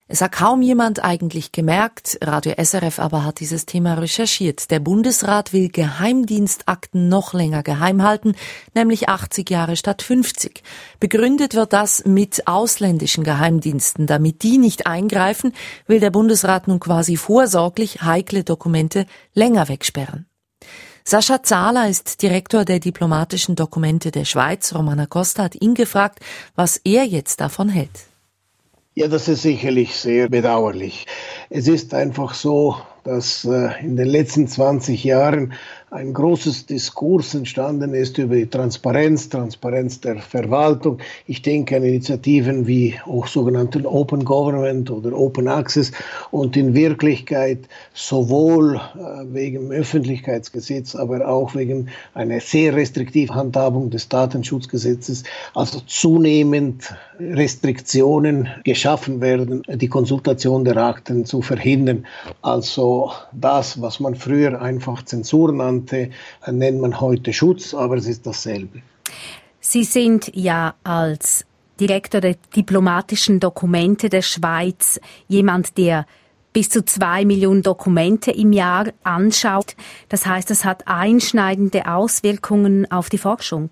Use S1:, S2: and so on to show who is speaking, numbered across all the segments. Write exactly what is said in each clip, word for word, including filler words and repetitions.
S1: Es hat kaum jemand eigentlich gemerkt, Radio S R F aber hat dieses Thema recherchiert. Der Bundesrat will Geheimdienstakten noch länger geheim halten, nämlich achtzig Jahre statt fünfzig. Begründet wird das mit ausländischen Geheimdiensten. Damit die nicht eingreifen, will der Bundesrat nun quasi vorsorglich heikle Dokumente länger wegsperren. Sascha Zahler ist Direktor der diplomatischen Dokumente der Schweiz. Romana Costa hat ihn gefragt, was er jetzt davon hält.
S2: Ja, das ist sicherlich sehr bedauerlich. Es ist einfach so, dass äh, in den letzten zwanzig Jahren ein großes Diskurs entstanden ist über die Transparenz, Transparenz der Verwaltung. Ich denke an Initiativen wie auch sogenannten Open Government oder Open Access und in Wirklichkeit sowohl äh, wegen Öffentlichkeitsgesetz, aber auch wegen einer sehr restriktiven Handhabung des Datenschutzgesetzes, also zunehmend Restriktionen geschaffen werden, die Konsultation der Akten zu verhindern. Also das, was man früher einfach Zensur nannte, nennt man heute Schutz, aber es ist dasselbe.
S3: Sie sind ja als Direktor der diplomatischen Dokumente der Schweiz jemand, der bis zu zwei Millionen Dokumente im Jahr anschaut. Das heißt, es hat einschneidende Auswirkungen auf die Forschung.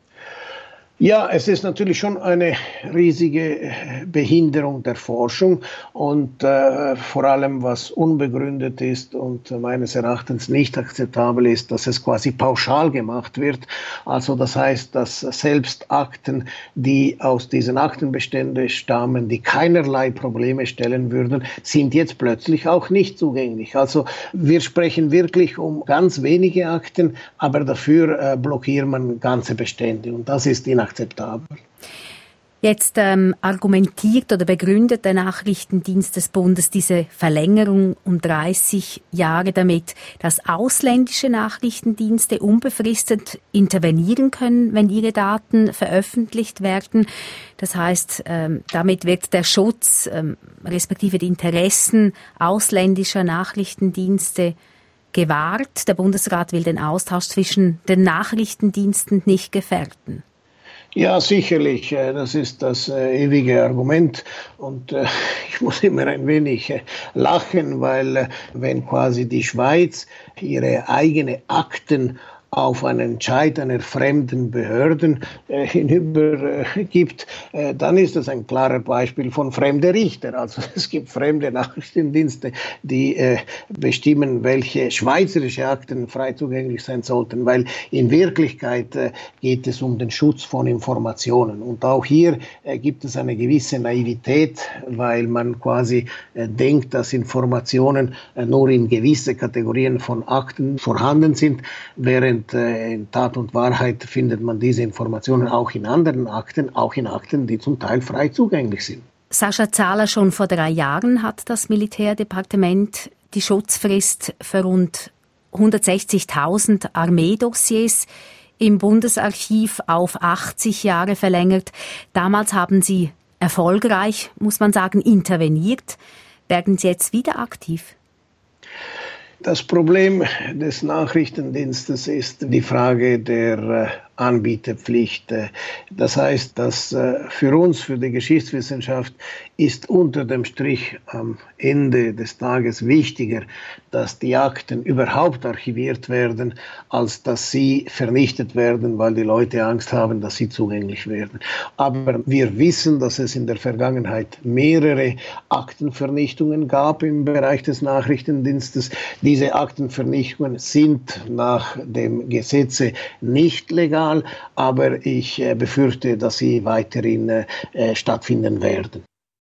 S2: Ja, es ist natürlich schon eine riesige Behinderung der Forschung und äh, vor allem, was unbegründet ist und meines Erachtens nicht akzeptabel ist, dass es quasi pauschal gemacht wird. Also das heißt, dass selbst Akten, die aus diesen Aktenbeständen stammen, die keinerlei Probleme stellen würden, sind jetzt plötzlich auch nicht zugänglich. Also wir sprechen wirklich um ganz wenige Akten, aber dafür äh, blockiert man ganze Bestände und das ist inakzeptabel. Akzeptabel.
S3: Jetzt ähm, argumentiert oder begründet der Nachrichtendienst des Bundes diese Verlängerung um dreißig Jahre damit, dass ausländische Nachrichtendienste unbefristet intervenieren können, wenn ihre Daten veröffentlicht werden. Das heißt, ähm, damit wird der Schutz ähm, respektive die Interessen ausländischer Nachrichtendienste gewahrt. Der Bundesrat will den Austausch zwischen den Nachrichtendiensten nicht gefährden.
S2: Ja, sicherlich. Das ist das äh, ewige Argument. Und äh, ich muss immer ein wenig äh, lachen, weil äh, wenn quasi die Schweiz ihre eigene Akten auf einen Entscheid einer fremden Behörden äh, hinübergibt, äh, dann ist das ein klarer Beispiel von fremden Richter. Also es gibt fremde Nachrichtendienste, die äh, bestimmen, welche schweizerische Akten frei zugänglich sein sollten, weil in Wirklichkeit äh, geht es um den Schutz von Informationen. Und auch hier äh, gibt es eine gewisse Naivität, weil man quasi äh, denkt, dass Informationen äh, nur in gewisse Kategorien von Akten vorhanden sind, während in Tat und Wahrheit findet man diese Informationen auch in anderen Akten, auch in Akten, die zum Teil frei zugänglich sind.
S3: Sascha Zahler, schon vor drei Jahren hat das Militärdepartement die Schutzfrist für rund hundertsechzigtausend Armeedossiers im Bundesarchiv auf achtzig Jahre verlängert. Damals haben Sie erfolgreich, muss man sagen, interveniert. Werden Sie jetzt wieder aktiv?
S2: Das Problem des Nachrichtendienstes ist die Frage der Anbieterpflicht. Das heißt, dass für uns, für die Geschichtswissenschaft, ist unter dem Strich am Ende des Tages wichtiger, dass die Akten überhaupt archiviert werden, als dass sie vernichtet werden, weil die Leute Angst haben, dass sie zugänglich werden. Aber wir wissen, dass es in der Vergangenheit mehrere Aktenvernichtungen gab im Bereich des Nachrichtendienstes. Diese Aktenvernichtungen sind nach dem Gesetze nicht legal, aber ich befürchte, dass sie weiterhin äh, stattfinden werden.